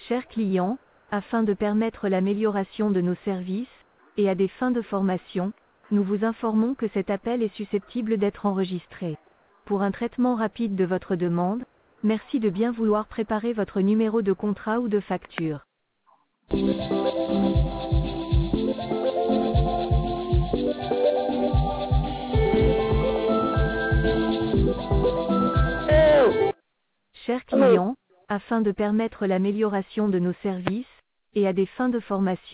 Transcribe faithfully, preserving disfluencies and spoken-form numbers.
Chers clients, afin de permettre l'amélioration de nos services, et à des fins de formation, nous vous informons que cet appel est susceptible d'être enregistré. Pour un traitement rapide de votre demande, merci de bien vouloir préparer votre numéro de contrat ou de facture. Chers clients, afin de permettre l'amélioration de nos services, et à des fins de formation,